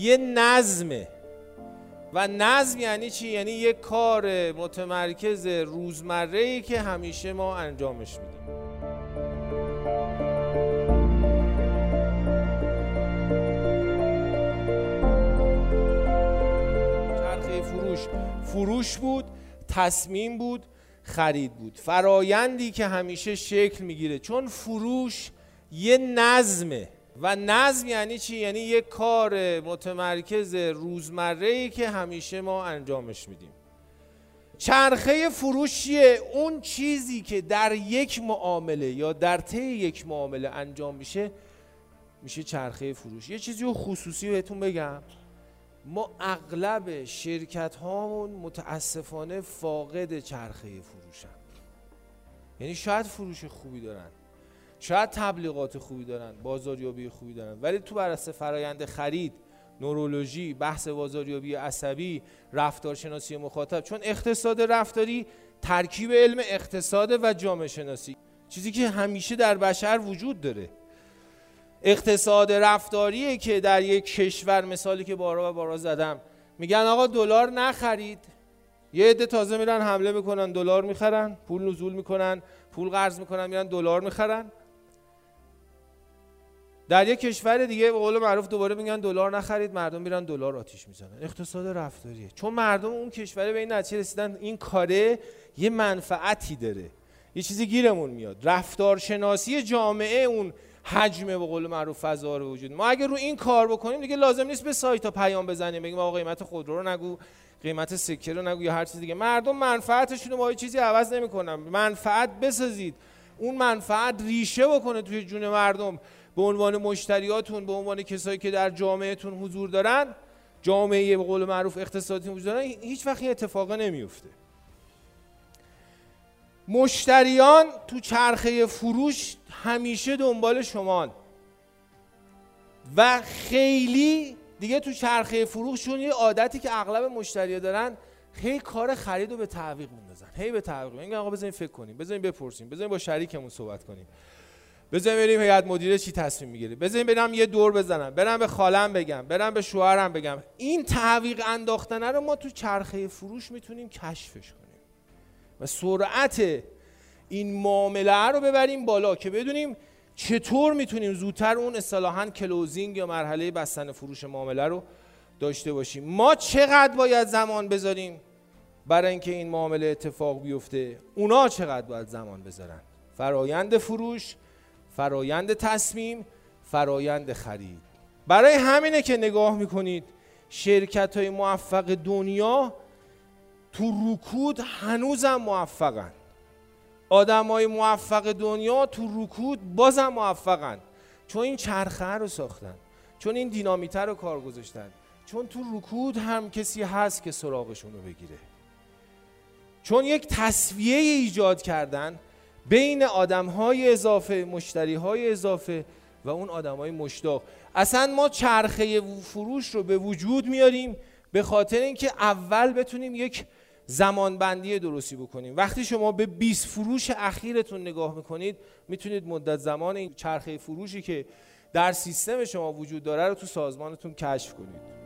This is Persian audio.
یه نظمه. و نظم یعنی چی؟ یعنی یه کار متمرکز روزمره‌ای که همیشه ما انجامش میدیم. چرخه فروش بود، تصمیم بود، خرید بود. فرایندی که همیشه شکل میگیره، چون فروش یه نظمه. و نظم یعنی چی؟ یعنی یه کار متمرکز روزمره‌ای که همیشه ما انجامش میدیم. چرخه فروشیه اون چیزی که در یک معامله یا در طی یک معامله انجام میشه چرخه فروش. یه چیزی خصوصی بهتون بگم، ما اغلب شرکت هامون متاسفانه فاقد چرخه فروشن. یعنی شاید فروش خوبی دارن، شاید تبلیغات خوبی دارن، بازاریابی خوبی دارن، ولی تو بر اساس فرایند خرید، نورولوژی، بحث بازاریابی عصبی، رفتارشناسی مخاطب، چون اقتصاد رفتاری ترکیب علم اقتصاد و جامعه شناسی، چیزی که همیشه در بشر وجود داره. اقتصاد رفتاریه که در یک کشور، مثالی که بارها و بارها زدم، میگن آقا دلار نخرید، یه عده تازه میرن حمله میکنن، دلار میخرن، پول نزول میکنن، پول قرض میکنن، میرن دلار میخرن. در یک کشور دیگه به قول معروف دوباره میگن دلار نخرید، مردم میرن دلار آتیش میزنن. اقتصاد رفتاریه، چون مردم اون کشور به این نتیجه رسیدن این کاره یه منفعتی داره، یه چیزی گیرمون میاد. رفتارشناسی جامعه اون حجم به قول معروف فضا رو وجود. ما اگه رو این کار بکنیم دیگه لازم نیست به سایت ها پیام بزنیم بگیم آقا قیمت خودرو رو نگو، قیمت سکه رو نگو یا هر چیز دیگه. مردم منفعتشون رو با هیچ چیزی عوض نمی‌کنن. منفعت بسازید، اون منفعت ریشه بکنه توی جون مردم، به عنوان مشتریاتون، به عنوان کسایی که در جامعهتون حضور دارن، جامعه به قول معروف اقتصادی حضور دارن، هیچ وقت این اتفاق نمیفته. مشتریان تو چرخه فروش همیشه دنبال شمان و خیلی دیگه تو چرخه فروششون یه عادتی که اغلب مشتری‌ها دارن، هی کار خرید رو به تعویق میندازن، هی به تعویق میگن آقا بزنین فکر کنیم، بزنین بپرسیم، بزنین با شریکمون صحبت کنیم، بزنین بریم هیئت مدیره چی تصمیم میگیره، بزنین برم یه دور بزنم، برم به خالم بگم، برم به شوهرم بگم. این تعویق انداختن رو ما تو چرخه فروش میتونیم کشفش کنیم و سرعت این معامله رو ببریم بالا که بدونیم چطور میتونیم زودتر اون اصطلاحاً کلوزینگ یا مرحله بستن فروش معامله رو داشته باشیم. ما چقدر باید زمان بذاریم برای اینکه این معامله اتفاق بیفته؟ اونا چقدر باید زمان بذارن؟ فرایند فروش، فرایند تصمیم، فرایند خرید. برای همینه که نگاه میکنید شرکت‌های موفق دنیا تو رکود هنوزم موفقن. آدمای موفق دنیا تو رکود بازم موفقن، چون این چرخه رو ساختن، چون این دینامیته رو کار گذاشتن، چون تو رکود هم کسی هست که سراغشون رو بگیره، چون یک تسویه ایجاد کردن بین آدم‌های اضافه، مشتری‌های اضافه و اون آدم‌های مشتاق. اصلا ما چرخه فروش رو به وجود میاریم به خاطر اینکه اول بتونیم یک زمان بندی درستی بکنیم. وقتی شما به 20 فروش اخیرتون نگاه میکنید، میتونید مدت زمان این چرخه فروشی که در سیستم شما وجود داره رو تو سازمانتون کشف کنید.